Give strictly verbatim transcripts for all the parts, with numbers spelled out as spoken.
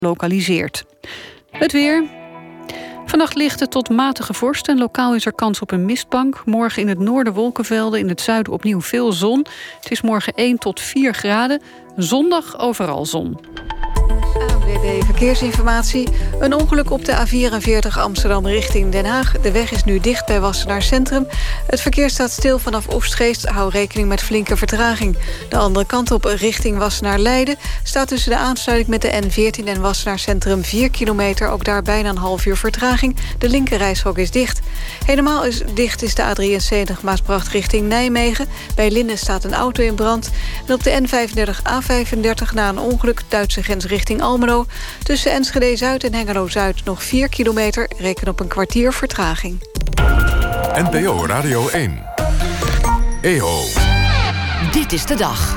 lokaliseert. Het weer. Vannacht lichte tot matige vorst en lokaal is er kans op een mistbank. Morgen in het noorden wolkenvelden, in het zuiden opnieuw veel zon. Het is morgen één tot vier graden. Zondag overal zon. A N W B Verkeersinformatie. Een ongeluk op de A vierenveertig Amsterdam richting Den Haag. De weg is nu dicht bij Wassenaar Centrum. Het verkeer staat stil vanaf Oostgeest. Hou rekening met flinke vertraging. De andere kant op richting Wassenaar Leiden staat tussen de aansluiting met de N veertien en Wassenaar Centrum vier kilometer. Ook daar bijna een half uur vertraging. De linkerrijstrook is dicht. Helemaal is dicht is de A drieënzeventig Maasbracht richting Nijmegen. Bij Linden staat een auto in brand. En op de N vijfendertig A vijfendertig na een ongeluk Duitse grens richting Almelo. Tussen Enschede-Zuid en Hengelo-Zuid nog vier kilometer. Reken op een kwartier vertraging. N P O Radio één. E O. Dit is de dag.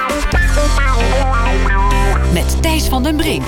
Met Thijs van den Brink.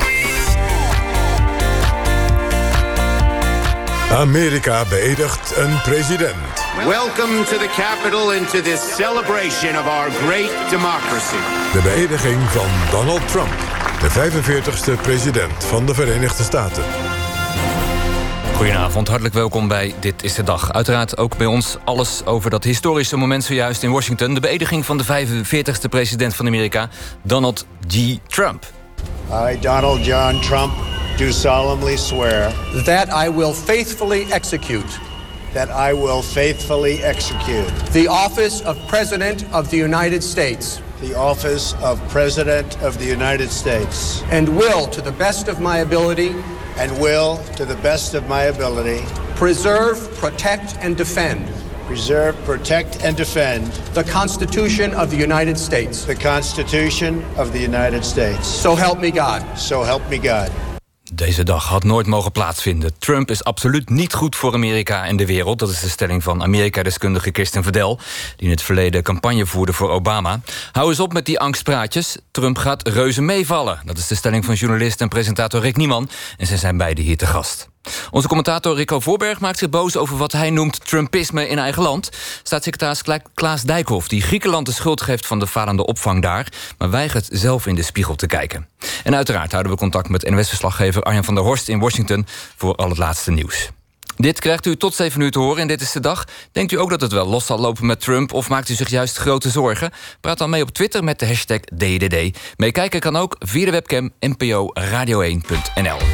Amerika beëdigt een president. Welcome to the Capitol and to this celebration of our great democracy. De beëdiging van Donald Trump, de vijfenveertigste president van de Verenigde Staten. Goedenavond, hartelijk welkom bij Dit is de Dag. Uiteraard ook bij ons alles over dat historische moment zojuist in Washington. De beëdiging van de vijfenveertigste president van Amerika, Donald J. Trump. I, Donald John Trump, do solemnly swear that I will faithfully execute that I will faithfully execute the office of President of the United States the office of President of the United States and will, to the best of my ability, and will, to the best of my ability, preserve, protect, and defend preserve, protect, and defend the Constitution of the United States. The Constitution of the United States. So help me God. So help me God. Deze dag had nooit mogen plaatsvinden. Trump is absoluut niet goed voor Amerika en de wereld. Dat is de stelling van Amerika-deskundige Kirsten Verdell, die in het verleden campagne voerde voor Obama. Hou eens op met die angstpraatjes. Trump gaat reuze meevallen. Dat is de stelling van journalist en presentator Rick Nieman. En ze zijn beide hier te gast. Onze commentator Rico Voorberg maakt zich boos over wat hij noemt Trumpisme in eigen land. Staatssecretaris Klaas Dijkhoff, die Griekenland de schuld geeft van de falende opvang daar, maar weigert zelf in de spiegel te kijken. En uiteraard houden we contact met N O S-verslaggever Arjan van der Horst in Washington voor al het laatste nieuws. Dit krijgt u tot zeven uur te horen en Dit is de Dag. Denkt u ook dat het wel los zal lopen met Trump of maakt u zich juist grote zorgen? Praat dan mee op Twitter met de hashtag D D D. Meekijken kan ook via de webcam n p o radio één punt n l.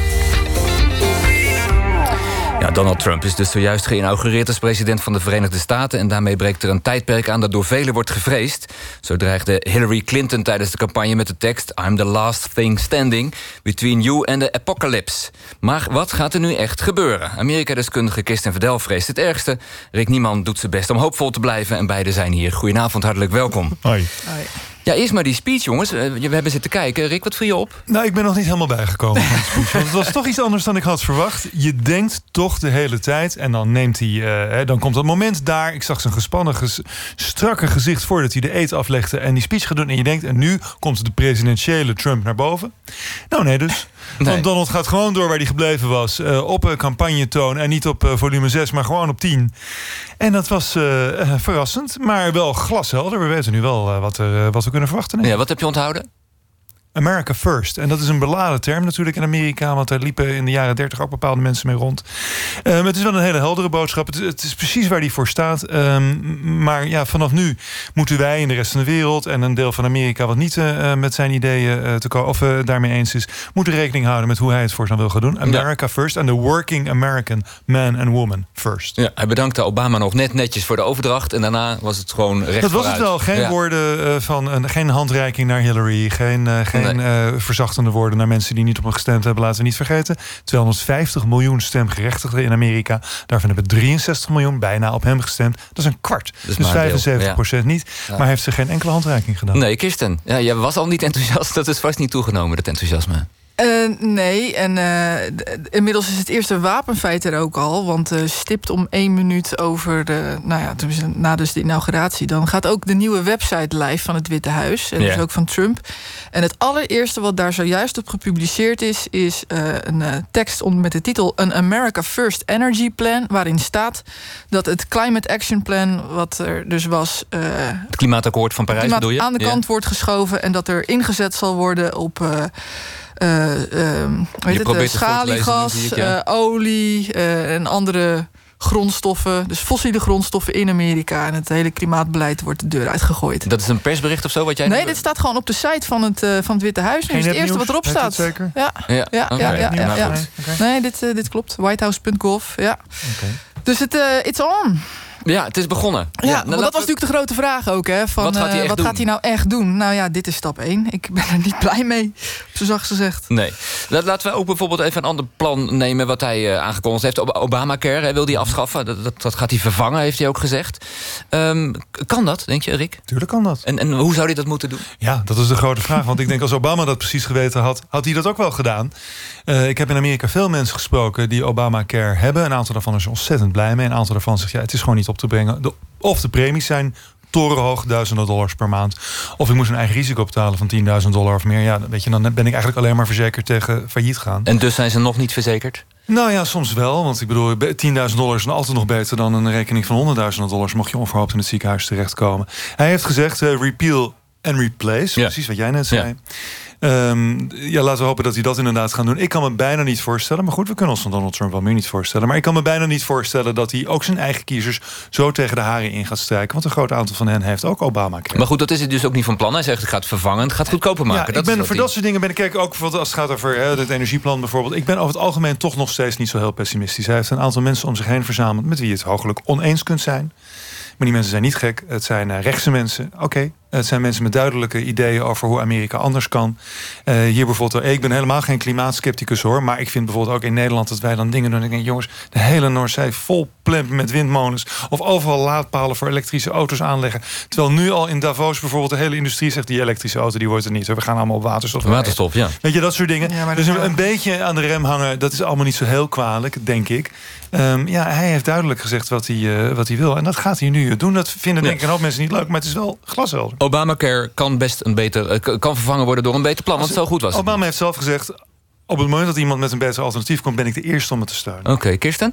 Ja, Donald Trump is dus zojuist geïnaugureerd als president van de Verenigde Staten en daarmee breekt er een tijdperk aan dat door velen wordt gevreesd. Zo dreigde Hillary Clinton tijdens de campagne met de tekst I'm the last thing standing between you and the apocalypse. Maar wat gaat er nu echt gebeuren? Amerika-deskundige Kirsten Verdell vreest het ergste. Rick Nieman doet zijn best om hoopvol te blijven en beide zijn hier. Goedenavond, hartelijk welkom. Hoi. Hoi. Ja, eerst maar die speech, jongens. We hebben zitten kijken. Rick, wat viel je op? Nou, ik ben nog niet helemaal bijgekomen van die speech. Want het was toch iets anders dan ik had verwacht. Je denkt toch de hele tijd. En dan neemt hij. Uh, dan komt dat moment daar. Ik zag zijn gespannen, ges, strakke gezicht voordat hij de eed aflegde en die speech gaat doen. En je denkt, en nu komt de presidentiële Trump naar boven. Nou, nee, dus. Nee. Want Donald gaat gewoon door waar hij gebleven was. Uh, op uh, campagnetoon. En niet op uh, volume zes, maar gewoon op tien. En dat was uh, uh, verrassend. Maar wel glashelder. We weten nu wel uh, wat, er, uh, wat we kunnen verwachten. Nee. Ja, wat heb je onthouden? America First. En dat is een beladen term natuurlijk in Amerika, want daar liepen in de jaren dertig ook bepaalde mensen mee rond. Um, het is wel een hele heldere boodschap. Het, het is precies waar die voor staat. Um, maar ja, vanaf nu moeten wij in de rest van de wereld en een deel van Amerika wat niet uh, met zijn ideeën uh, te komen of uh, daarmee eens is, moeten rekening houden met hoe hij het voortaan wil gaan doen. America ja. First en the working American man and woman first. Ja, hij bedankte Obama nog net netjes voor de overdracht en daarna was het gewoon recht Dat was vooruit. het wel. Geen ja. woorden uh, van uh, geen handreiking naar Hillary, geen, uh, geen En uh, verzachtende woorden naar mensen die niet op hem gestemd hebben. Laten we niet vergeten. tweehonderdvijftig miljoen stemgerechtigden in Amerika. Daarvan hebben drieënzestig miljoen bijna op hem gestemd. Dat is een kwart. Dus, dus vijfenzeventig procent ja. niet. Ja. Maar hij heeft ze geen enkele handreiking gedaan. Nee, Kirsten. Ja, jij was al niet enthousiast. Dat is vast niet toegenomen, dat enthousiasme. Uh, nee, en uh, d- inmiddels is het eerste wapenfeit er ook al. Want uh, stipt om één minuut over de, nou ja, na dus de inauguratie, dan gaat ook de nieuwe website live van het Witte Huis. En yeah. dus ook van Trump. En het allereerste wat daar zojuist op gepubliceerd is, is uh, een uh, tekst onder met de titel An America First Energy Plan, waarin staat dat het Climate Action Plan, wat er dus was, Uh, het klimaatakkoord van Parijs bedoel je? Aan de kant yeah. wordt geschoven en dat er ingezet zal worden op Uh, uh, uh, weet het, uh, schaliegas, uh, ja. olie uh, en andere grondstoffen, dus fossiele grondstoffen in Amerika. En het hele klimaatbeleid wordt de deur uitgegooid. Dat is een persbericht of zo? Wat jij nee, nu... dit staat gewoon op de site van het, uh, van het Witte Huis. Dat is het eerste wat erop staat. Zeker? Ja, ja, ja, ja, okay. ja, ja, ja. Okay. Nee, dit, uh, dit klopt. whitehouse punt gov. Ja. Okay. Dus het, uh, it's on. Ja, het is begonnen. Ja, ja maar dat was we... natuurlijk de grote vraag ook. Hè, van, wat gaat hij, uh, wat gaat hij nou echt doen? Nou ja, dit is stap één. Ik ben er niet blij mee, zo zacht gezegd. Nee. Laten we ook bijvoorbeeld even een ander plan nemen... wat hij uh, aangekondigd heeft. Obamacare, hij wil die afschaffen. Dat, dat, dat gaat hij vervangen, heeft hij ook gezegd. Um, kan dat, denk je, Rick? Tuurlijk kan dat. En, en hoe zou hij dat moeten doen? Ja, dat is de grote vraag. Want ik denk als Obama dat precies geweten had... had hij dat ook wel gedaan. Uh, ik heb in Amerika veel mensen gesproken die Obamacare hebben. Een aantal daarvan is ontzettend blij mee. Een aantal daarvan zegt, ja, het is gewoon niet op te brengen. De, of de premies zijn torenhoog, duizenden dollars per maand. Of ik moest een eigen risico betalen van tienduizend dollar of meer. Ja, weet je, dan ben ik eigenlijk alleen maar verzekerd tegen failliet gaan. En dus zijn ze nog niet verzekerd? Nou ja, soms wel. Want ik bedoel, tienduizend dollar is altijd nog beter dan een rekening van honderdduizend dollars... mocht je onverhoopt in het ziekenhuis terechtkomen. Hij heeft gezegd, uh, repeal and replace. Ja. Precies wat jij net zei. Ja. Um, ja, laten we hopen dat hij dat inderdaad gaat doen. Ik kan me bijna niet voorstellen, maar goed, we kunnen ons van Donald Trump wel meer niet voorstellen. Maar ik kan me bijna niet voorstellen dat hij ook zijn eigen kiezers zo tegen de haren in gaat strijken. Want een groot aantal van hen heeft ook Obamacare. Maar goed, dat is het dus ook niet van plan. Hij zegt het gaat vervangen, het gaat goedkoper maken. Ja, dat ik ben, is voor die... dat soort dingen ben ik kijk ook bijvoorbeeld als het gaat over hè, het energieplan bijvoorbeeld. Ik ben over het algemeen toch nog steeds niet zo heel pessimistisch. Hij heeft een aantal mensen om zich heen verzameld met wie je het hooglijk oneens kunt zijn. Maar die mensen zijn niet gek. Het zijn uh, rechtse mensen. Oké. Okay. Het zijn mensen met duidelijke ideeën over hoe Amerika anders kan. Uh, hier bijvoorbeeld, ik ben helemaal geen klimaatskepticus hoor. Maar ik vind bijvoorbeeld ook in Nederland dat wij dan dingen doen. En ik denk, jongens, de hele Noordzee vol plempen met windmolens. Of overal laadpalen voor elektrische auto's aanleggen. Terwijl nu al in Davos bijvoorbeeld de hele industrie zegt, die elektrische auto die wordt er niet. We gaan allemaal op waterstof. Waterstof, ja. Weet je, dat soort dingen. Ja, dus een, een beetje aan de rem hangen, dat is allemaal niet zo heel kwalijk, denk ik. Um, ja, hij heeft duidelijk gezegd wat hij, uh, wat hij wil. En dat gaat hij nu doen. Dat vinden denk ik een hoop mensen niet leuk, maar het is wel glashelder. Obamacare kan best een beter, kan vervangen worden door een beter plan, want zo goed was het. Obama heeft zelf gezegd, op het moment dat iemand met een beter alternatief komt, ben ik de eerste om het te steunen. Oké, okay, Kirsten?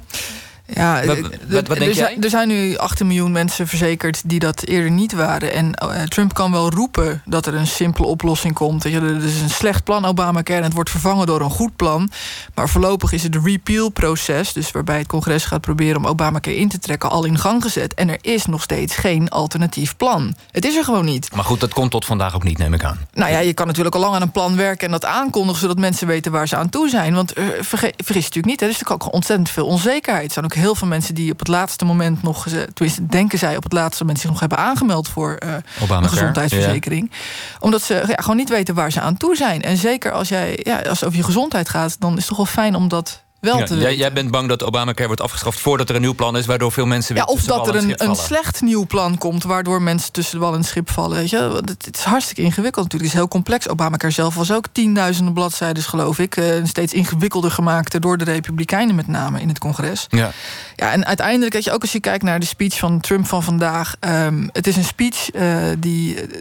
Ja, wat, wat, wat denk er, jij? Er zijn nu achttien miljoen mensen verzekerd die dat eerder niet waren. En uh, Trump kan wel roepen dat er een simpele oplossing komt. Er is een slecht plan, Obamacare, en het wordt vervangen door een goed plan. Maar voorlopig is het repeal-proces, dus waarbij het congres gaat proberen om Obamacare in te trekken, al in gang gezet. En er is nog steeds geen alternatief plan. Het is er gewoon niet. Maar goed, dat komt tot vandaag ook niet, neem ik aan. Nou ja, je kan natuurlijk al lang aan een plan werken en dat aankondigen, zodat mensen weten waar ze aan toe zijn. Want uh, vergeet, vergis natuurlijk niet, er is natuurlijk ook ontzettend veel onzekerheid. Er zijn ook heel veel mensen die op het laatste moment nog, tenminste denken zij op het laatste moment zich nog hebben aangemeld voor uh, een gezondheidsverzekering. Ja. Omdat ze ja, gewoon niet weten waar ze aan toe zijn. En zeker als jij, ja, als het over je gezondheid gaat, dan is het toch wel fijn om dat wel ja, te jij, jij bent bang dat Obamacare wordt afgeschaft voordat er een nieuw plan is, waardoor veel mensen weer ja, of dat er een, een slecht nieuw plan komt, waardoor mensen tussen de wal en het schip vallen. Weet je? Het, het is hartstikke ingewikkeld natuurlijk. Het is heel complex. Obamacare zelf was ook tienduizenden bladzijden, geloof ik. Uh, steeds ingewikkelder gemaakt door de Republikeinen met name in het congres. Ja. Ja, en uiteindelijk, weet je, ook als je kijkt naar de speech van Trump van vandaag, um, het is een speech uh, die Uh,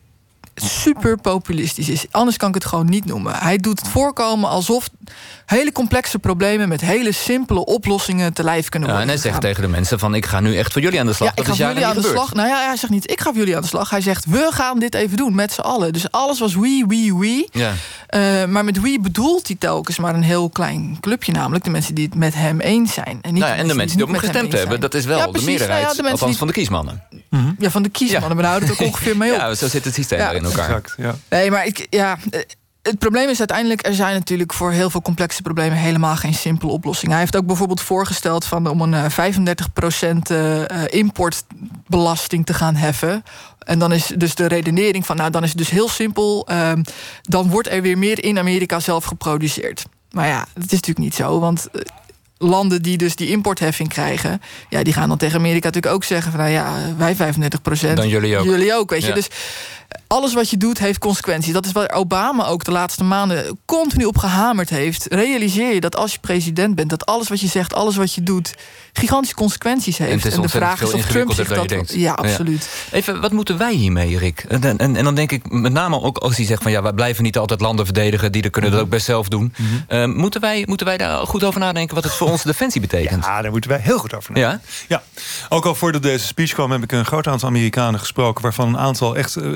super populistisch is. Anders kan ik het gewoon niet noemen. Hij doet het voorkomen alsof hele complexe problemen met hele simpele oplossingen te lijf kunnen worden. Ja, en hij zegt tegen de mensen van, ik ga nu echt voor jullie aan de slag. Ja, dat ik is ga voor jullie aan de gebeurd. slag. Nou ja, hij zegt niet, ik ga voor jullie aan de slag. Hij zegt, we gaan dit even doen met z'n allen. Dus alles was we, we, we. Ja. Uh, maar met we bedoelt hij telkens maar een heel klein clubje, namelijk de mensen die het met hem eens zijn. En, niet nou ja, en de mensen die op hem gestemd hebben, dat is wel ja, de precies, meerderheid, nou ja, de althans die... van de kiesmannen. Mm-hmm. Ja, van de kiesmannen, ja. Maar daar houdt het ook ongeveer mee op. Ja, zo zit het systeem ja, in elkaar. Exact, ja. Nee, maar ik, ja, het probleem is uiteindelijk, er zijn natuurlijk voor heel veel complexe problemen helemaal geen simpele oplossing. Hij heeft ook bijvoorbeeld voorgesteld van om een uh, vijfendertig procent uh, importbelasting te gaan heffen. En dan is dus de redenering van, nou, dan is het dus heel simpel. Uh, dan wordt er weer meer in Amerika zelf geproduceerd. Maar ja, dat is natuurlijk niet zo, want Uh, landen die dus die importheffing krijgen, ja, die gaan dan tegen Amerika natuurlijk ook zeggen van, nou ja, wij vijfendertig procent. Dan jullie ook. Jullie ook, weet je. Ja. Dus alles wat je doet heeft consequenties. Dat is waar Obama ook de laatste maanden continu op gehamerd heeft. Realiseer je dat als je president bent, dat alles wat je zegt, alles wat je doet, gigantische consequenties heeft. En, en de vraag is of Trump zich dat... denkt. Ja, absoluut. Ja. Even, wat moeten wij hiermee, Rick? En, en, en dan denk ik met name ook als hij zegt van, ja, wij blijven niet altijd landen verdedigen, die kunnen dat ook best zelf doen. Mm-hmm. Uh, moeten, wij, moeten wij daar goed over nadenken wat het voor onze defensie betekent? Ja, daar moeten wij heel goed over nadenken. Ja? Ja. Ook al voordat deze speech kwam, heb ik een groot aantal Amerikanen gesproken, waarvan een aantal echt uh, vrij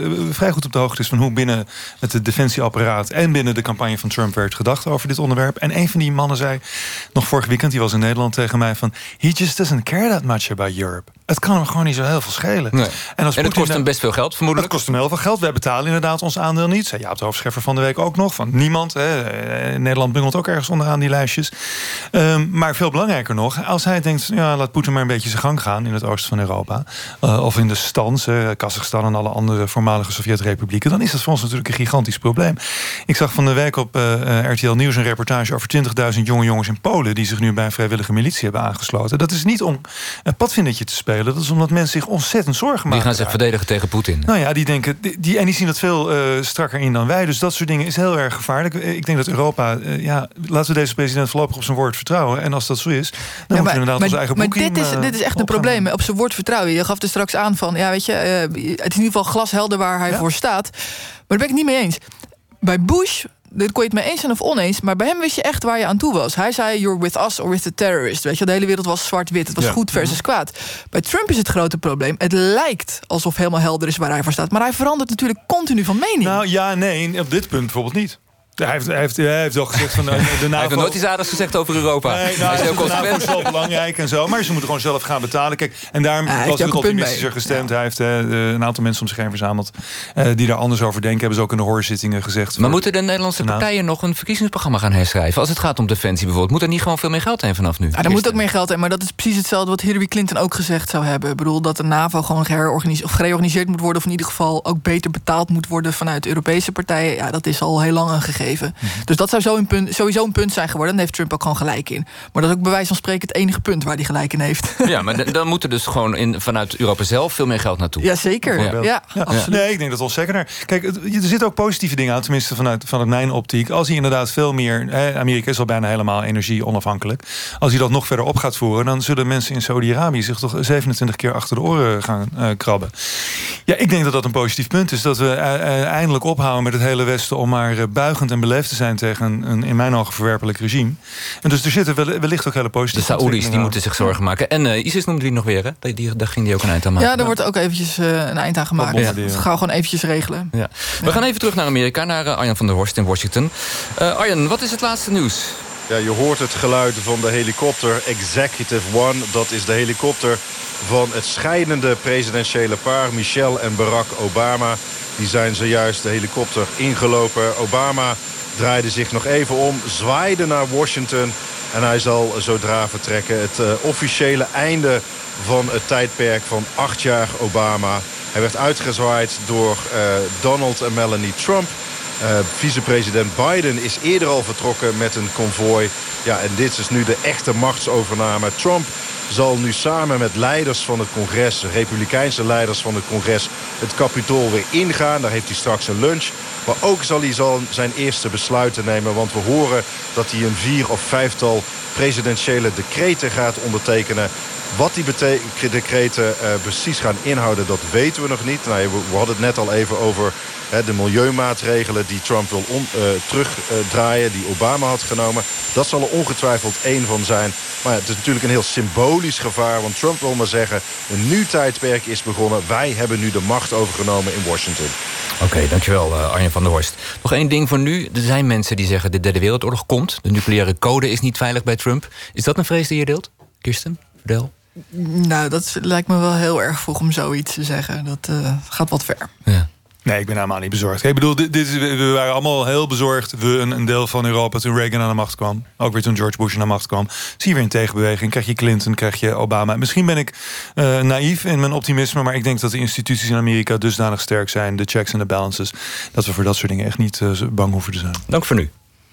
vrij goed op de hoogte is van hoe binnen het defensieapparaat en binnen de campagne van Trump werd gedacht over dit onderwerp. En een van die mannen zei nog vorig weekend, die was in Nederland tegen mij van, he just doesn't care that much about Europe. Het kan hem gewoon niet zo heel veel schelen. Nee. En, als en het kost hem best veel geld, vermoedelijk. Het kost hem heel veel geld. Wij betalen inderdaad ons aandeel niet. Zei Jaap de Hoofdscheffer van de week ook nog. Van niemand. Hè. Nederland bungelt ook ergens onderaan die lijstjes. Um, maar veel belangrijker nog, als hij denkt, ja, laat Poetin maar een beetje zijn gang gaan in het oosten van Europa. Uh, of in de stans, uh, Kazachstan en alle andere voormalige Sovjet-republieken. Dan is dat voor ons natuurlijk een gigantisch probleem. Ik zag van de week op uh, R T L Nieuws een reportage over twintigduizend jonge jongens in Polen die zich nu bij een vrijwillige militie hebben aangesloten. Dat is niet om een padvindertje te spelen. Dat is omdat mensen zich ontzettend zorgen maken. Die gaan zich verdedigen tegen Poetin. Nou ja, die denken, die, die, en die zien dat veel uh, strakker in dan wij. Dus dat soort dingen is heel erg gevaarlijk. Ik denk dat Europa, uh, ja, laten we deze president voorlopig op zijn woord vertrouwen. En als dat zo is, dan ja, moeten we inderdaad onze eigen maar boeking, dit is, uh, dit is echt een probleem. Op zijn woord vertrouwen. Je gaf er straks aan van, ja, weet je, uh, het is in ieder geval glashelder waar hij ja. voor staat. Maar daar ben ik het niet mee eens. Bij Bush, daar kon je het mee eens zijn of oneens, maar bij hem wist je echt waar je aan toe was. Hij zei, you're with us or with the terrorist. Weet je, de hele wereld was zwart-wit. Het was ja. goed versus kwaad. Bij Trump is het grote probleem. Het lijkt alsof helemaal helder is waar hij voor staat. Maar hij verandert natuurlijk continu van mening. Nou ja, nee, op dit punt bijvoorbeeld niet. Hij heeft, hij, heeft, hij heeft al gezegd van de, de NAVO... Hij heeft nooit iets aardigs gezegd over Europa. Nee, nou, hij is de NAVO is wel belangrijk en zo. Maar ze moeten gewoon zelf gaan betalen. Kijk, en daarom ja, was hij ook optimistischer gestemd. Ja. Hij heeft uh, een aantal mensen om zich heen verzameld uh, die daar anders over denken. Hebben ze ook in de hoorzittingen gezegd. Maar moeten de Nederlandse partijen nog een verkiezingsprogramma gaan herschrijven? Als het gaat om defensie bijvoorbeeld. Moet er niet gewoon veel meer geld heen vanaf nu? Ja, er moet ook meer geld heen. Maar dat is precies hetzelfde wat Hillary Clinton ook gezegd zou hebben. Ik bedoel dat de NAVO gewoon gereorganiseerd, of gereorganiseerd moet worden. Of in ieder geval ook beter betaald moet worden vanuit Europese partijen. Ja, dat is al heel lang een gegeven. Mm-hmm. Dus dat zou zo een punt, sowieso een punt zijn geworden. Daar heeft Trump ook gewoon gelijk in. Maar dat is ook bij wijze van spreken het enige punt waar hij gelijk in heeft. Ja, maar dan moet er dus gewoon in, vanuit Europa zelf veel meer geld naartoe. Ja, zeker. Ja, ja, ja, absoluut. Nee, ik denk dat wel zeker. Kijk, er zitten ook positieve dingen aan, tenminste vanuit, vanuit mijn optiek. Als hij inderdaad veel meer... Hè, Amerika is al bijna helemaal energie onafhankelijk. Als hij dat nog verder op gaat voeren, dan zullen mensen in Saudi-Arabië zich toch zevenentwintig keer achter de oren gaan uh, krabben. Ja, ik denk dat dat een positief punt is. Dat we uh, eindelijk ophouden met het hele Westen om maar uh, buigend en beleefd te zijn tegen een, een in mijn ogen verwerpelijk regime. En dus er zitten wellicht ook hele positieve... De Saoedi's die moeten zich zorgen maken. En uh, ISIS noemde die nog weer, hè? Die, die, daar ging die ook een eind aan maken. Ja, daar wordt ook eventjes uh, een eind aan gemaakt. Ja. Dat gaan we gewoon eventjes regelen. Ja. We ja. gaan even terug naar Amerika, naar uh, Arjan van der Horst in Washington. Uh, Arjan, wat is het laatste nieuws? Ja, je hoort het geluid van de helikopter Executive One. Dat is de helikopter van het scheidende presidentiële paar, Michelle en Barack Obama. Die zijn zojuist de helikopter ingelopen. Obama draaide zich nog even om, zwaaide naar Washington en hij zal zodra vertrekken. Het uh, officiële einde van het tijdperk van acht jaar Obama. Hij werd uitgezwaaid door uh, Donald en Melanie Trump. Uh, vicepresident Biden is eerder al vertrokken met een konvooi. Ja, en dit is nu de echte machtsovername. Trump zal nu samen met leiders van het congres, republikeinse leiders van het congres, het Capitool weer ingaan. Daar heeft hij straks een lunch. Maar ook zal hij zal zijn eerste besluiten nemen. Want we horen dat hij een vier of vijftal presidentiële decreten gaat ondertekenen. Wat die decreten uh, precies gaan inhouden, dat weten we nog niet. Nou, we, we hadden het net al even over hè, de milieumaatregelen die Trump wil on, uh, terugdraaien, uh, die Obama had genomen. Dat zal er ongetwijfeld één van zijn. Maar ja, het is natuurlijk een heel symbolisch gevaar. Want Trump wil maar zeggen, een nieuw tijdperk is begonnen. Wij hebben nu de macht overgenomen in Washington. Oké, okay, dankjewel uh, Arjen van der Horst. Nog één ding voor nu. Er zijn mensen die zeggen de derde wereldoorlog komt. De nucleaire code is niet veilig bij Trump. Is dat een vrees die je deelt? Kirsten, Verdel? Nou, dat lijkt me wel heel erg vroeg om zoiets te zeggen. Dat uh, gaat wat ver. Ja. Nee, ik ben helemaal niet bezorgd. Ik bedoel, dit, dit, we waren allemaal heel bezorgd. We, een, een deel van Europa, toen Reagan aan de macht kwam. Ook weer toen George Bush aan de macht kwam. Zie je weer een tegenbeweging. Krijg je Clinton, krijg je Obama. Misschien ben ik uh, naïef in mijn optimisme. Maar ik denk dat de instituties in Amerika dusdanig sterk zijn. De checks en de balances. Dat we voor dat soort dingen echt niet uh, bang hoeven te zijn. Dank voor nu.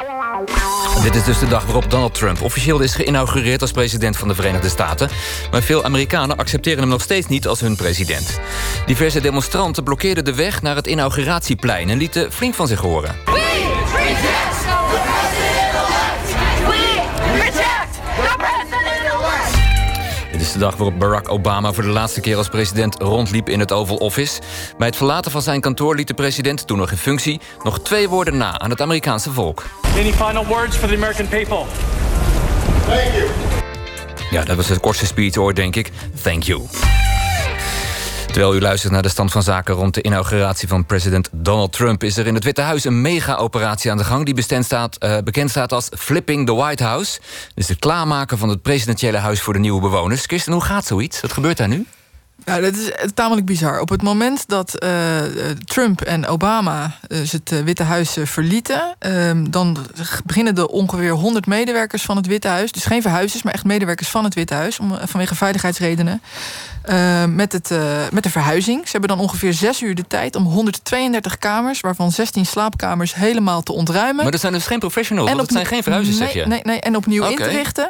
Dit is dus de dag waarop Donald Trump officieel is geïnaugureerd als president van de Verenigde Staten. Maar veel Amerikanen accepteren hem nog steeds niet als hun president. Diverse demonstranten blokkeerden de weg naar het inauguratieplein en lieten flink van zich horen. We reject the president-elect! We reject the president-elect! Dit is de dag waarop Barack Obama voor de laatste keer als president rondliep in het Oval Office. Bij het verlaten van zijn kantoor liet de president, toen nog in functie, nog twee woorden na aan het Amerikaanse volk. Any final words for the American people? Thank you. Ja, dat was het kortste speech ooit, denk ik. Thank you. Terwijl u luistert naar de stand van zaken rond de inauguratie van president Donald Trump, is er in het Witte Huis een mega-operatie aan de gang die bekend staat, uh, bekend staat als Flipping the White House. Dus het klaarmaken van het presidentiële huis voor de nieuwe bewoners. Kirsten, hoe gaat zoiets? Wat gebeurt daar nu? Ja, dat is tamelijk bizar. Op het moment dat uh, Trump en Obama dus het uh, Witte Huis uh, verlieten, Uh, dan beginnen de ongeveer honderd medewerkers van het Witte Huis, dus geen verhuizers, maar echt medewerkers van het Witte Huis, om, vanwege veiligheidsredenen, uh, met, het, uh, met de verhuizing. Ze hebben dan ongeveer zes uur de tijd om honderdtweeëndertig kamers, waarvan zestien slaapkamers, helemaal te ontruimen. Maar dat zijn dus geen professionals, want het zijn geen verhuizers, nee, zeg je? Nee, nee, en opnieuw okay. in te richten.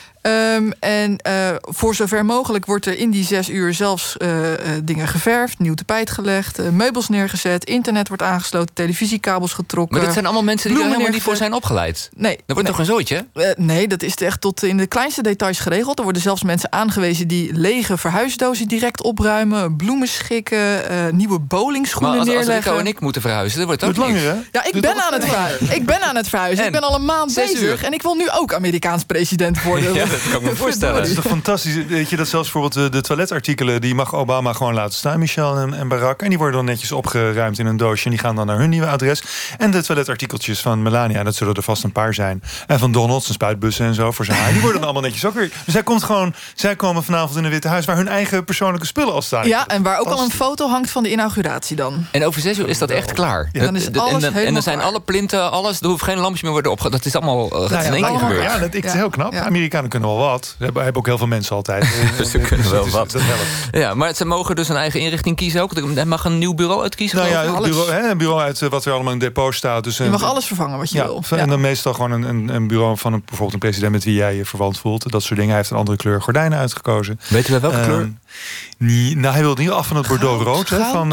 Um, en uh, voor zover mogelijk wordt er in die zes uur zelfs uh, uh, dingen geverfd, nieuw tapijt gelegd, uh, meubels neergezet, internet wordt aangesloten, televisiekabels getrokken. Maar dat zijn allemaal mensen die er helemaal niet voor zijn opgeleid? Nee. Dat wordt nee. toch een zooitje? Uh, nee, dat is echt tot in de kleinste details geregeld. Er worden zelfs mensen aangewezen die lege verhuisdozen direct opruimen, bloemen schikken, uh, nieuwe bowlingschoenen maar als, neerleggen. Als Rico en ik moeten verhuizen, dan wordt het ook langer, hè? Ja, ik ben, aan het verhuizen. ik ben aan het verhuizen. Ik ben al een maand bezig. Uur. En ik wil nu ook Amerikaans president worden. Ja, dat kan ik me voorstellen. Dat is toch fantastisch. Weet je dat zelfs bijvoorbeeld de, de toiletartikelen, die mag Obama gewoon laten staan, Michel en, en Barack. En die worden dan netjes opgeruimd in een doosje. En die gaan dan naar hun nieuwe adres. En de toiletartikeltjes van Melania, dat zullen er vast een paar zijn. En van Donald, zijn spuitbussen en zo voor zijn haar. Die worden dan allemaal netjes ook weer. Dus zij komt gewoon, zij komen vanavond in het Witte Huis waar hun eigen persoonlijke spullen al staan. Ja, en waar ook al een foto hangt van de inauguratie dan. En over zes uur is dat echt klaar. Ja, dan is de, alles en, en dan zijn klaar. alle plinten, alles, er hoeft geen lampje meer worden opge... Dat is allemaal uh, dat nou is ja, in één keer gebeurd. Ja, dat is heel knap. Ja. Amerikanen kunnen wel wat. Ze hebben, hebben ook heel veel mensen altijd. Ze kunnen wel is, wat. Dat ja, maar ze mogen dus een eigen inrichting kiezen ook. Er mag een nieuw bureau uitkiezen. Nou ja, een bureau, hè, een bureau uit wat er allemaal in het depot staat. Dus je mag alles vervangen wat je ja, wil. En ja. dan meestal gewoon een, een, een bureau van een, bijvoorbeeld een president met wie jij je verwant voelt. Dat soort dingen. Hij heeft een andere kleur gordijnen uitgekozen. Weet je wel welke um, kleur? Nie, nou, hij wil niet af van het Bordeaux-rood. Van, uh,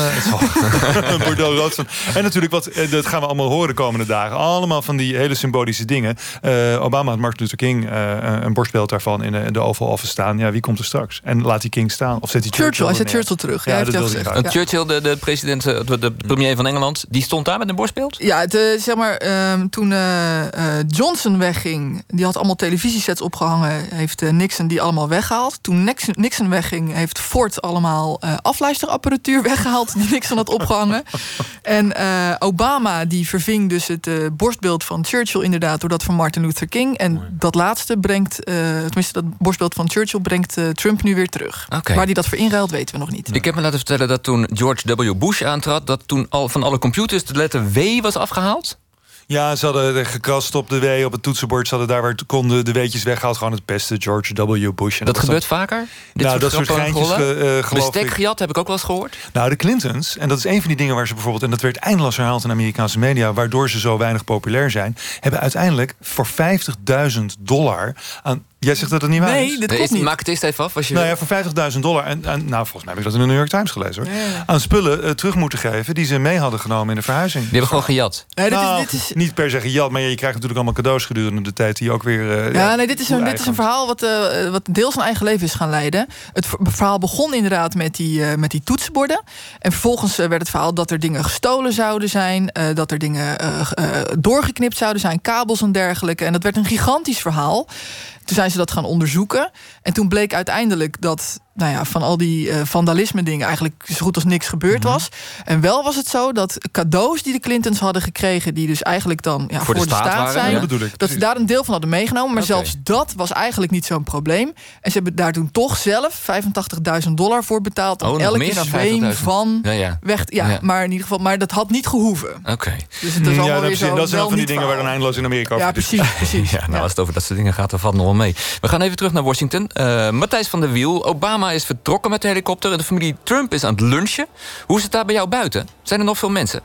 het Bordeaux-rood. Van, en natuurlijk, wat, dat gaan we allemaal horen de komende dagen. Allemaal van die hele symbolische dingen. Uh, Obama had Martin Luther King uh, een borstbeeld daarvan in, in de Oval Office staan. Ja, wie komt er straks? En laat die King staan. Of zet die Churchill, Churchill hij zet Churchill terug. Ja, ja, dat wil gezegd. Ja. Churchill, de, de president, de, de premier van Engeland, die stond daar met een borstbeeld? Ja, het, uh, zeg maar, uh, toen uh, uh, Johnson wegging, die had allemaal televisiesets opgehangen, heeft uh, Nixon die allemaal weggehaald. Toen Nixon, Nixon wegging, heeft Ford allemaal uh, afluisterapparatuur weggehaald die Nixon had opgehangen. En uh, Obama die verving dus het uh, borstbeeld van Churchill inderdaad door dat van Martin Luther King. En Mooi. dat laatste brengt, uh, tenminste dat borstbeeld van Churchill brengt uh, Trump nu weer terug. Okay. Waar hij dat voor inruilt, weten we nog niet. Ik heb me laten vertellen dat toen George W. Bush aantrad, dat toen al van alle computers de letter W was afgehaald. Ja, ze hadden gekrast op de W, op het toetsenbord. Ze hadden daar waar het konden de weetjes weggehaald. Gewoon het beste George W. Bush. En dat, dat gebeurt dan... vaker? Dit nou, soort dat soort geintjes, uh, geloof Bestek ik. gejat heb ik ook wel eens gehoord. Nou, de Clintons, en dat is een van die dingen waar ze bijvoorbeeld... en dat werd eindeloos herhaald in Amerikaanse media... waardoor ze zo weinig populair zijn... hebben uiteindelijk voor vijftigduizend dollar aan... Jij zegt dat het niet waar nee, is? Nee, dat klopt niet. Maak het eerst even af. Als je nou ja, voor vijftigduizend dollar. En, en nou, volgens mij heb ik dat in de New York Times gelezen, hoor. Ja, ja. Aan spullen uh, terug moeten geven die ze mee hadden genomen in de verhuizing. Die hebben gewoon gejat. Nee, dit nou, is, dit is... Niet per se gejat, maar je krijgt natuurlijk allemaal cadeaus gedurende de tijd die ook weer... Uh, ja, nee, dit is een, dit is een verhaal wat, uh, wat deels zijn eigen leven is gaan leiden. Het verhaal begon inderdaad met die, uh, met die toetsenborden. En vervolgens uh, werd het verhaal dat er dingen gestolen zouden zijn. Uh, dat er dingen uh, uh, doorgeknipt zouden zijn, kabels en dergelijke. En dat werd een gigantisch verhaal. Toen zijn ze dat gaan onderzoeken. En toen bleek uiteindelijk dat... nou ja, van al die uh, vandalisme dingen eigenlijk zo goed als niks gebeurd Mm-hmm. was. En wel was het zo dat cadeaus die de Clintons hadden gekregen... die dus eigenlijk dan ja, voor, voor de, de staat, staat zijn... Ja, bedoel ik, dat ze daar een deel van hadden meegenomen. Maar okay. zelfs dat was eigenlijk niet zo'n probleem. En ze hebben daar toen toch zelf vijfentachtigduizend dollar voor betaald... om oh, elke zweem van ja, ja. weg... Ja, ja, maar in ieder geval, maar dat had niet gehoeven. Oké. Okay. Dus het is allemaal ja, weer dat, zo dat zijn wel van die niet dingen waar dan eindeloos in Amerika over Ja, precies, precies. ja, nou, ja. als het over dat soort dingen gaat, dan valt nog wel mee. We gaan even terug naar Washington. Uh, Matthijs van der Wiel. Obama is vertrokken met de helikopter. En de familie Trump is aan het lunchen. Hoe is het daar bij jou buiten? Zijn er nog veel mensen?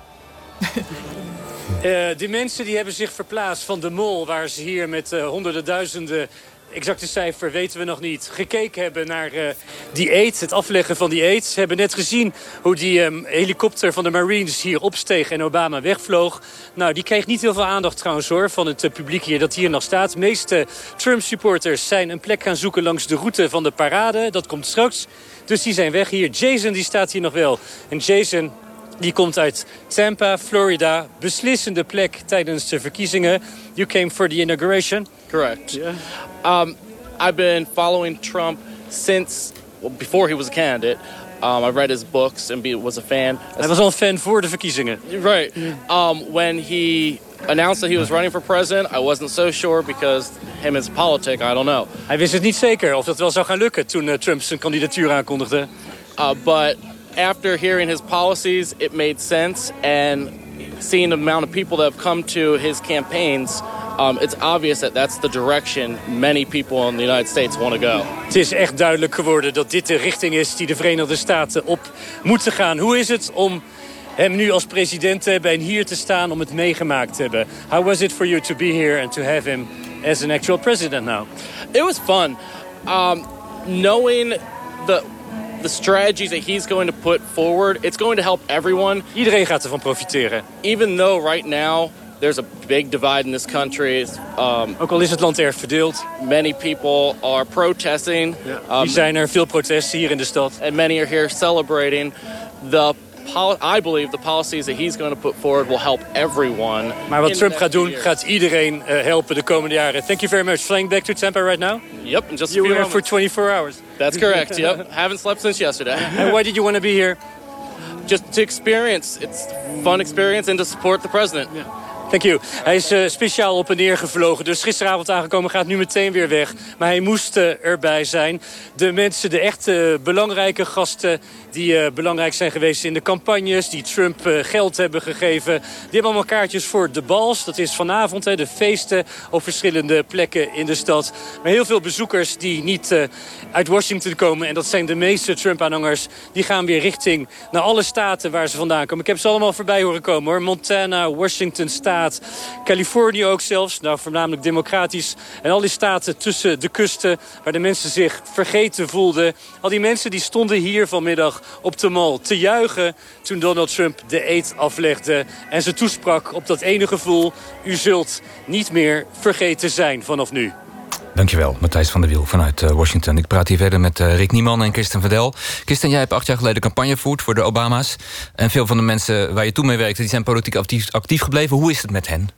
Uh, die mensen die hebben zich verplaatst van de Mall... waar ze hier met uh, honderden duizenden... exacte cijfer weten we nog niet... gekeken hebben naar uh, die eet, het afleggen van die eet. Ze hebben net gezien hoe die um, helikopter van de Marines hier opsteeg... en Obama wegvloog. Nou, die kreeg niet heel veel aandacht trouwens hoor... van het uh, publiek hier dat hier nog staat. De meeste Trump-supporters zijn een plek gaan zoeken... langs de route van de parade. Dat komt straks. Dus die zijn weg hier. Jason die staat hier nog wel. En Jason... die komt uit Tampa, Florida. Beslissende plek tijdens de verkiezingen. You came for the inauguration? Correct. Yeah. Um, I've been following Trump since, well, before he was a candidate. Um, I read his books and be, was a fan. Hij was al een fan voor de verkiezingen. Right. Um, when he announced that he was running for president, I wasn't so sure because him as a politic, I don't know. Hij wist het niet zeker of dat wel zou gaan lukken toen uh, Trump zijn kandidatuur aankondigde. Uh, but after hearing his policies, it made sense. And seeing the amount of people that have come to his campaigns, um, it's obvious that that's the direction many people in the United States want to go. Het is echt duidelijk geworden dat dit de richting is die de Verenigde Staten op moeten gaan. Hoe is het om hem nu als president te hebben en hier te staan om het meegemaakt te hebben? How was it for you to be here and to have him as an actual president now? It was fun. Um, knowing the the strategies that he's going to put forward, it's going to help everyone. Iedereen gaat ervan profiteren. Even though right now there's a big divide in this country. Um, Ook al is het land erg verdeeld. Many people are protesting. Ja, um, zijn er veel protesten hier in de stad. And many are here celebrating. The I believe the policies that he's going to put forward will help everyone. Maar wat Trump gaat doen, gaat iedereen uh, helpen de komende jaren. Thank you very much. Flying back to Tampa right now? Yep, in just you a few were here for twenty-four hours. That's correct, yep. Haven't slept since yesterday. And why did you want to be here? Just to experience. It's a fun experience and to support the president. Yeah. Thank you. Hij is uh, speciaal op en neer gevlogen. Dus gisteravond aangekomen, gaat nu meteen weer weg. Maar hij moest uh, erbij zijn. De mensen, de echte uh, belangrijke gasten die uh, belangrijk zijn geweest in de campagnes, die Trump uh, geld hebben gegeven, die hebben allemaal kaartjes voor de bals. Dat is vanavond, hè, de feesten op verschillende plekken in de stad. Maar heel veel bezoekers die niet uh, uit Washington komen, en dat zijn de meeste Trump-aanhangers, die gaan weer richting naar alle staten waar ze vandaan komen. Ik heb ze allemaal voorbij horen komen, hoor. Montana, Washington Staat, Californië ook zelfs, nou voornamelijk democratisch. En al die staten tussen de kusten waar de mensen zich vergeten voelden. Al die mensen die stonden hier vanmiddag op de Mall te juichen toen Donald Trump de eed aflegde en ze toesprak op dat ene gevoel: u zult niet meer vergeten zijn vanaf nu. Dankjewel, Matthijs van der Wiel vanuit uh, Washington. Ik praat hier verder met uh, Rick Nieman en Kirsten Verdel. Kirsten, jij hebt acht jaar geleden campagne gevoerd voor de Obama's. En veel van de mensen waar je toen mee werkte, die zijn politiek actief, actief gebleven. Hoe is het met hen?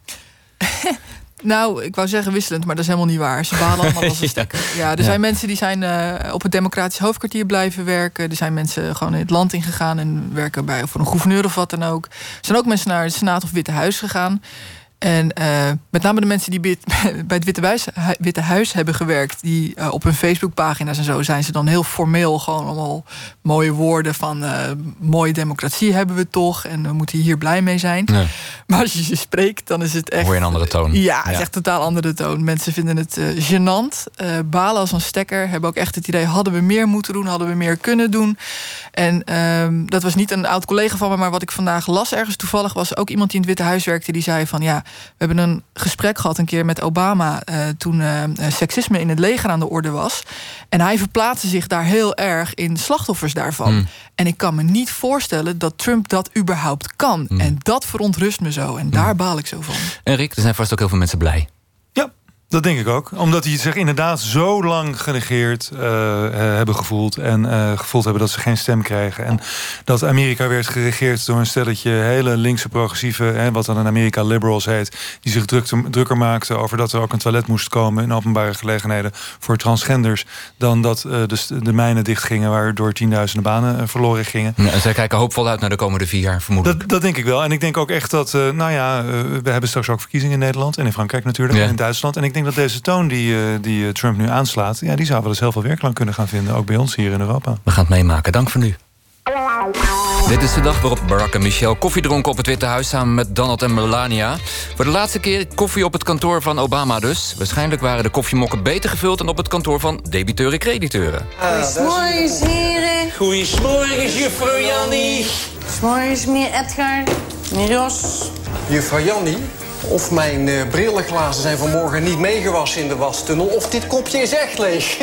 Nou, ik wou zeggen wisselend, maar dat is helemaal niet waar. Ze balen allemaal als een stekker. Ja, er ja. zijn mensen die zijn uh, op het democratisch hoofdkwartier blijven werken. Er zijn mensen gewoon in het land ingegaan en werken bij voor een gouverneur of wat dan ook. Er zijn ook mensen naar het Senaat of Witte Huis gegaan. En uh, met name de mensen die bij het Witte Huis, Witte Huis hebben gewerkt, die uh, op hun Facebookpagina's en zo zijn ze dan heel formeel gewoon allemaal mooie woorden van uh, mooie democratie hebben we toch en we moeten hier blij mee zijn. Nee. Maar als je ze spreekt, dan is het echt... Hoor je een andere toon. Ja, het is ja. echt een totaal andere toon. Mensen vinden het uh, gênant, uh, balen als een stekker, hebben ook echt het idee, hadden we meer moeten doen, hadden we meer kunnen doen. En uh, dat was niet een oud collega van me, maar wat ik vandaag las ergens toevallig was ook iemand die in het Witte Huis werkte, die zei van ja, we hebben een gesprek gehad een keer met Obama uh, toen uh, seksisme in het leger aan de orde was. En hij verplaatste zich daar heel erg in slachtoffers daarvan. Mm. En ik kan me niet voorstellen dat Trump dat überhaupt kan. Mm. En dat verontrust me zo. En daar mm. baal ik zo van. En Rick, er zijn vast ook heel veel mensen blij. Ja, dat denk ik ook. Omdat die zich inderdaad zo lang genegeerd uh, hebben gevoeld. En uh, gevoeld hebben dat ze geen stem krijgen. En dat Amerika werd geregeerd door een stelletje hele linkse progressieve, hè, wat dan in Amerika liberals heet, die zich druk, drukker maakten over dat er ook een toilet moest komen in openbare gelegenheden voor transgenders, dan dat uh, de, de mijnen dichtgingen waardoor tienduizenden banen uh, verloren gingen. Ja, en zij kijken hoopvol uit naar de komende vier jaar, vermoedelijk. Dat, dat denk ik wel. En ik denk ook echt dat, uh, nou ja, uh, we hebben straks ook verkiezingen in Nederland en in Frankrijk natuurlijk, ja. en in Duitsland. En ik denk dat deze toon die, uh, die Trump nu aanslaat, ja, die zou wel eens heel veel werklang kunnen gaan vinden, ook bij ons hier in Europa. We gaan het meemaken. Dank voor nu. Dit is de dag waarop Barack en Michelle koffie dronken op het Witte Huis samen met Donald en Melania. Voor de laatste keer koffie op het kantoor van Obama dus. Waarschijnlijk waren de koffiemokken beter gevuld dan op het kantoor van debiteuren-crediteuren. Goedemorgen, heren. Goedemorgen, juffrouw Jannie. Goedemorgen, meneer Edgar, meneer Ros. Juffrouw Jannie, of mijn uh, brillenglazen zijn vanmorgen niet meegewassen in de wastunnel, of dit kopje is echt leeg.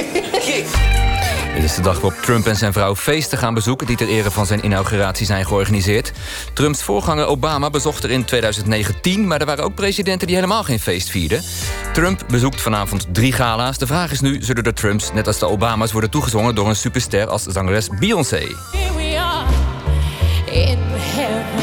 Dit is de dag waarop Trump en zijn vrouw feesten gaan bezoeken die ter ere van zijn inauguratie zijn georganiseerd. Trumps voorganger Obama bezocht er in tweeduizend negentien, maar er waren ook presidenten die helemaal geen feest vierden. Trump bezoekt vanavond drie gala's. De vraag is nu, zullen de Trumps, net als de Obama's, worden toegezongen door een superster als zangeres Beyoncé? Here we are in heaven.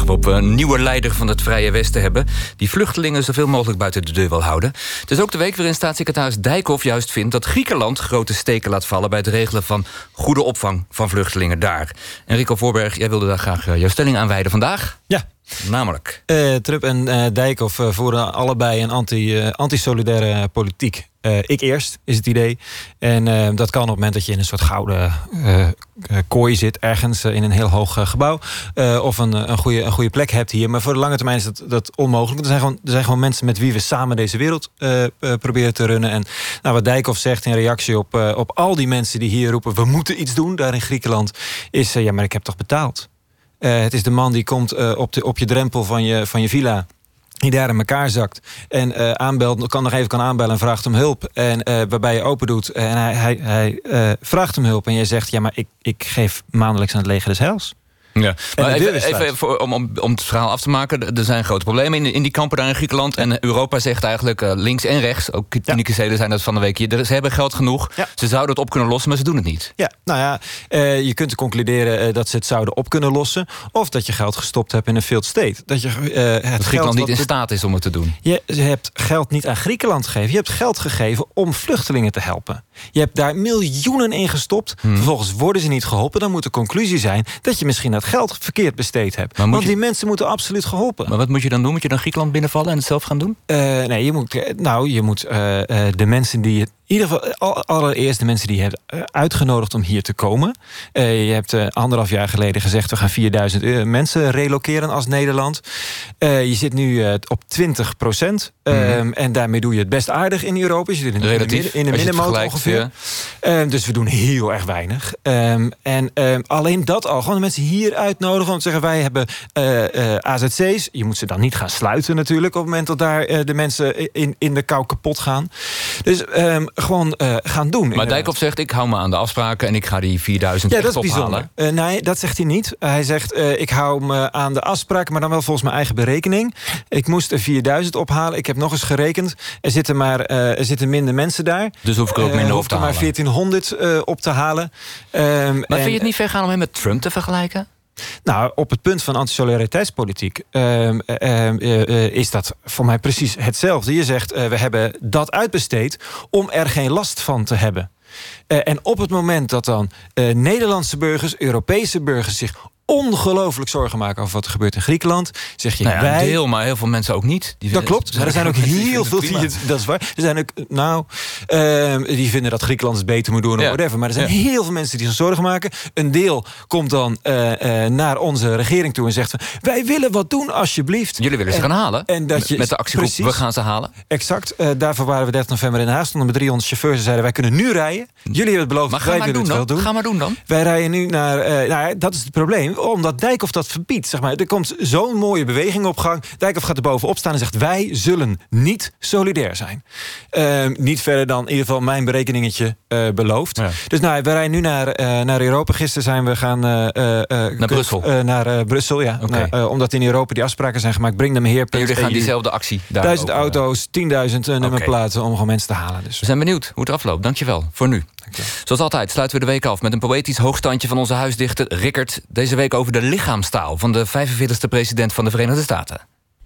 we op een nieuwe leider van het Vrije Westen hebben... die vluchtelingen zoveel mogelijk buiten de deur wil houden. Het is ook de week waarin staatssecretaris Dijkhoff juist vindt... dat Griekenland grote steken laat vallen... bij het regelen van goede opvang van vluchtelingen daar. Enrico Voorberg, jij wilde daar graag jouw stelling aan wijden vandaag. Ja. Namelijk? Uh, Trump en uh, Dijkhoff uh, voeren allebei een anti, uh, anti-solidaire politiek. Uh, ik eerst, is het idee. En uh, dat kan op het moment dat je in een soort gouden uh, uh, kooi zit... ergens uh, in een heel hoog uh, gebouw. Uh, of een, een, goede, een goede plek hebt hier. Maar voor de lange termijn is dat, dat onmogelijk. Er zijn, gewoon, er zijn gewoon mensen met wie we samen deze wereld uh, uh, proberen te runnen. En nou, wat Dijkhoff zegt in reactie op, uh, op al die mensen die hier roepen... we moeten iets doen daar in Griekenland... is, uh, ja, maar ik heb toch betaald? Uh, het is de man die komt uh, op, de, op je drempel van je, van je villa... die daar in elkaar zakt en uh, aanbelt, kan nog even kan aanbellen en vraagt om hulp. En uh, waarbij je open doet en hij, hij, hij uh, vraagt om hulp... en jij zegt, ja, maar ik, ik geef maandelijks aan het leger des heils. Ja, maar even, even voor, om, om, om het verhaal af te maken... er zijn grote problemen in, in die kampen daar in Griekenland... en Europa zegt eigenlijk uh, links en rechts... ook Tineke Zeden zijn dat van de week hier... ze hebben geld genoeg, ja. Ze zouden het op kunnen lossen... maar ze doen het niet. Ja, nou ja, uh, je kunt concluderen uh, dat ze het zouden op kunnen lossen... of dat je geld gestopt hebt in een failed state. Dat, je, uh, het dat Griekenland geld niet in staat is om het te doen. Je, je hebt geld niet aan Griekenland gegeven... je hebt geld gegeven om vluchtelingen te helpen. Je hebt daar miljoenen in gestopt... Hmm. Vervolgens worden ze niet geholpen. Dan moet de conclusie zijn dat je misschien dat geld verkeerd besteed hebt. Want je... die mensen moeten absoluut geholpen. Maar wat moet je dan doen? Moet je dan Griekenland binnenvallen en het zelf gaan doen? Uh, nee, je moet, nou, je moet uh, uh, de mensen die het... In ieder geval, allereerst de mensen die je hebt uitgenodigd om hier te komen. Uh, je hebt uh, anderhalf jaar geleden gezegd... we gaan vierduizend uh, mensen reloceren als Nederland. Uh, je zit nu uh, op twintig procent. Mm-hmm. Um, en daarmee doe je het best aardig in Europa. Je zit in, Relatief, in de middenmoot ongeveer. Ja. Uh, dus we doen heel erg weinig. Um, en um, alleen dat al. Gewoon de mensen hier uitnodigen. Om te zeggen, wij hebben uh, uh, A Z C's. Je moet ze dan niet gaan sluiten natuurlijk... op het moment dat daar uh, de mensen in, in de kou kapot gaan. Dus... Um, gewoon uh, gaan doen. Maar Dijkhoff zegt, ik hou me aan de afspraken... en ik ga die vierduizend ja, echt dat is ophalen. Uh, nee, dat zegt hij niet. Uh, hij zegt, uh, ik hou me aan de afspraken... maar dan wel volgens mijn eigen berekening. Ik moest er vierduizend ophalen. Ik heb nog eens gerekend. Er zitten, maar, uh, er zitten minder mensen daar. Dus hoef ik er ook minder uh, op te halen. maar veertienhonderd uh, op te halen. Um, maar en, vind je het niet ver gaan om hem met Trump te vergelijken? Nou, op het punt van antisolidariteitspolitiek uh, uh, uh, uh, is dat voor mij precies hetzelfde. Je zegt, uh, we hebben dat uitbesteed om er geen last van te hebben. Uh, en op het moment dat dan uh, Nederlandse burgers, Europese burgers... zich ongelooflijk zorgen maken over wat er gebeurt in Griekenland... zeg je, nou ja, wij... een deel, maar heel veel mensen ook niet. Die dat klopt, maar er zijn ook heel veel die het... Dat is waar. Er zijn ook, nou, uh, die vinden dat Griekenland het beter moet doen... Ja. of whatever. Maar er zijn ja. heel veel mensen die zich zorgen maken. Een deel komt dan uh, uh, naar onze regering toe en zegt... van, wij willen wat doen, alsjeblieft. Jullie willen ze en, gaan halen? En dat je, met de actiegroep, precies, we gaan ze halen? Exact. Uh, daarvoor waren we dertig november in Den Haag. Stonden met driehonderd chauffeurs en zeiden, wij kunnen nu rijden. Jullie hebben het beloofd, maar wij willen het wel doen. Ga maar doen dan. Wij rijden nu naar... Uh, nou ja, dat is het probleem. Omdat Dijkhoff dat verbiedt. Zeg maar. Er komt zo'n mooie beweging op gang. Dijkhoff gaat er bovenop staan en zegt... wij zullen niet solidair zijn. Uh, niet verder dan in ieder geval mijn berekeningetje uh, beloofd. Ja. Dus nou, we rijden nu naar, uh, naar Europa. Gisteren zijn we gaan... Uh, uh, naar Brussel? Uh, naar uh, Brussel, ja. Okay. Nou, uh, omdat in Europa die afspraken zijn gemaakt. Breng them here. En jullie gaan diezelfde actie daar Duizend ook, auto's, tienduizend uh, nummerplaten... om gewoon mensen te halen. Dus. We zijn benieuwd hoe het afloopt. Dankjewel voor nu. Zoals altijd sluiten we de week af met een poëtisch hoogstandje van onze huisdichter Rickert. Deze week over de lichaamstaal van de vijfenveertigste president van de Verenigde Staten.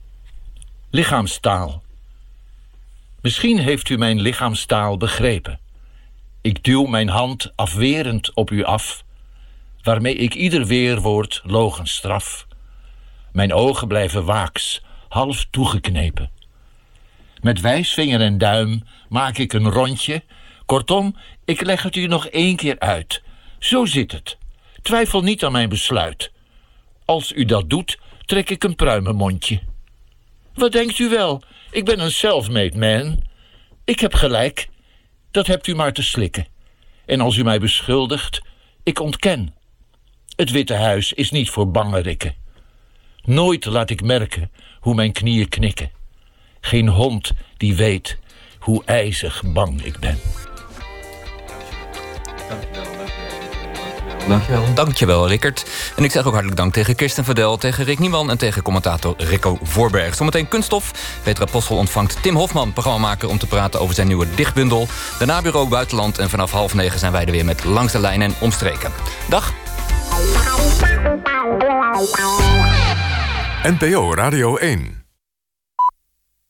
Lichaamstaal. Misschien heeft u mijn lichaamstaal begrepen. Ik duw mijn hand afwerend op u af, waarmee ik ieder weerwoord logenstraf. Mijn ogen blijven waaks, half toegeknepen. Met wijsvinger en duim maak ik een rondje. Kortom, ik leg het u nog één keer uit. Zo zit het. Twijfel niet aan mijn besluit. Als u dat doet, trek ik een pruimenmondje. Wat denkt u wel? Ik ben een self-made man. Ik heb gelijk. Dat hebt u maar te slikken. En als u mij beschuldigt, ik ontken. Het Witte Huis is niet voor bangerikken. Nooit laat ik merken hoe mijn knieën knikken. Geen hond die weet hoe ijzig bang ik ben. Dankjewel. Dankjewel, Rickert. En ik zeg ook hartelijk dank tegen Kirsten Verdel, tegen Rick Nieman en tegen commentator Rico Voorberg. Zometeen Kunststof. Petra Postel ontvangt Tim Hofman, programmamaker, om te praten over zijn nieuwe dichtbundel. Daarna Bureau Buitenland en vanaf half negen zijn wij er weer met Langs de Lijn en Omstreken. Dag. N P O Radio één.